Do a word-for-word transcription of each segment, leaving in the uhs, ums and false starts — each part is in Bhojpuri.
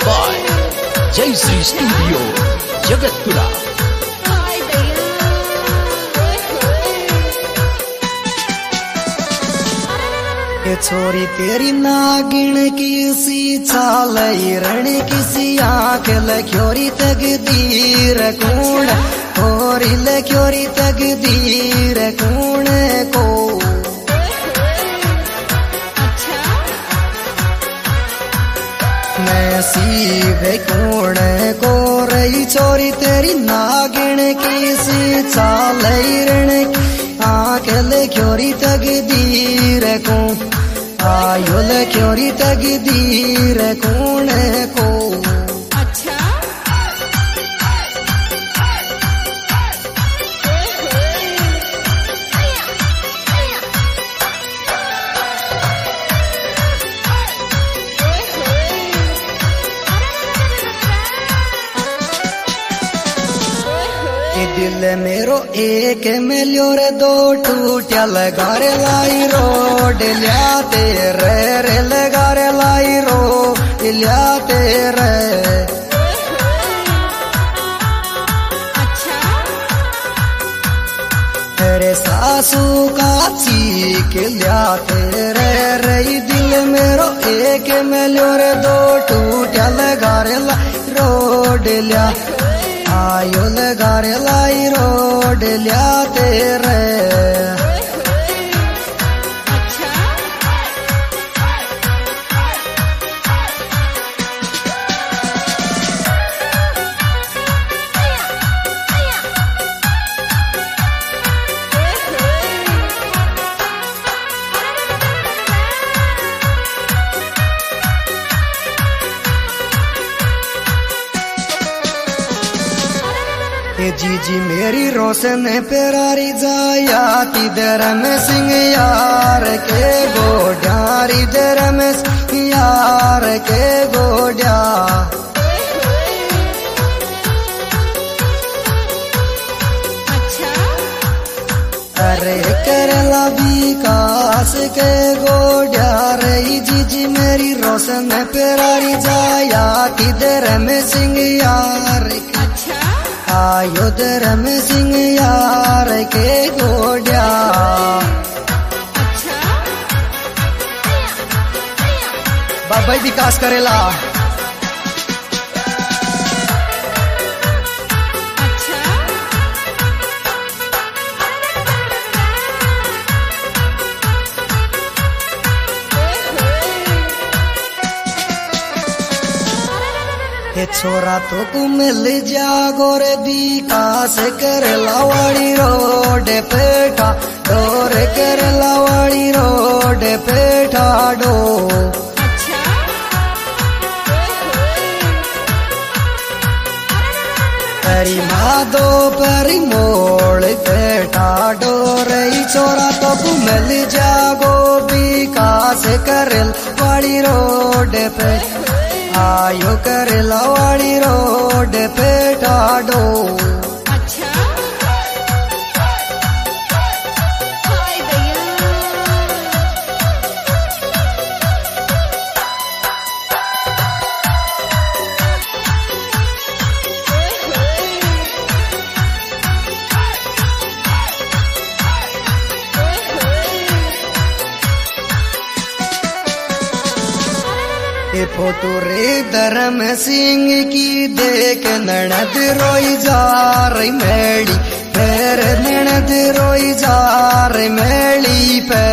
by Jayashree Studio, Jagatpura. ये छोरी तेरी नागिन किसी चाल रण किसी आंख लख्योरी तकदीर कौन और लख्योरी तकदीर कौन को नसीब कौन को रही छोरी तेरी नागिन किसी चाल रण आंख लख्योरी तकदीर कौन आयो लख्योरी तकदीर कौन को अच्छा दिल मेरो एक मिलियो रे दो टूटिया लगा रे लाई रोड लिया तेरे रे लगा रे लाई रोड लिया तेरे अच्छा तेरे सासू का चीख लिया तेरे रही दिल मेरो एक मिलियो रे दो टूटिया लगा रे लाई रोड लिया आयो लगा रे लाई रोड लिया तेरे जी जी मेरी रोशन प्यारी जाया तिधर में सिंह यार के गोड्यारी दर में यार के गोड्या अरे करला विकास के गोड्या रही जी जी मेरी रोशन प्यारी जाया तिधर में सिंह यार आयो धर्म सिंह यार के गोड्या बाबा विकास करेला छोरा तो तू मिल जा गोरे विकास कर लावाड़ी रोड पेठा डोर कर लावाड़ी रोड पेठा डो परी माधो परी मोड़ पेठा डोर छोरा तो तू मिल जा गो विकास कर लावाड़ी रोड पे आयो कर लावाड़ी रोड पेठा डो अच्छा हाय भैया ये फोटो रे धर्म सिंह की देख ननद रोई जा रही मेली फिर ननद रोई जा रही मेली पे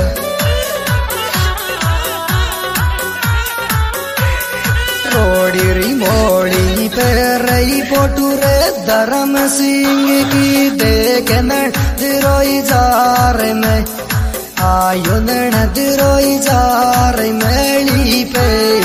रोड़ी री मोड़ी पे रही फोटो रे धर्म सिंह की देख ननद रोई जा रही में आयो ननद रोई जा रही मेली पे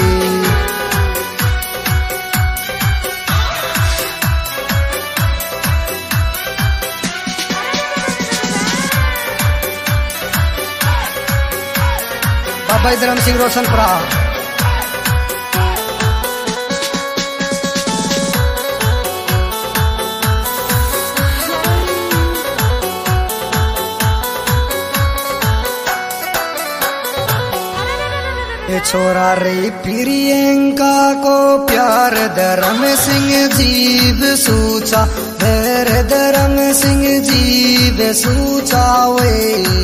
बाबा धर्म सिंह रोशनपुरा छोरा रे प्रियंका को प्यार धर्म सिंह जीव सूचा, मेरे धर्म सिंह जीव सूचा वे।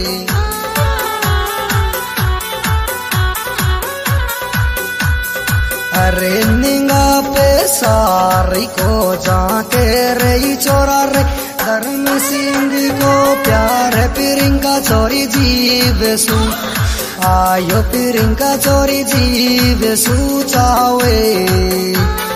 अरे निंगा पे सारी को जाके रही छोरा रे धर्म सिंह को प्यार प्रियंका छोरी जीव सू, आयो प्रियंका छोरी जीव सूचावे।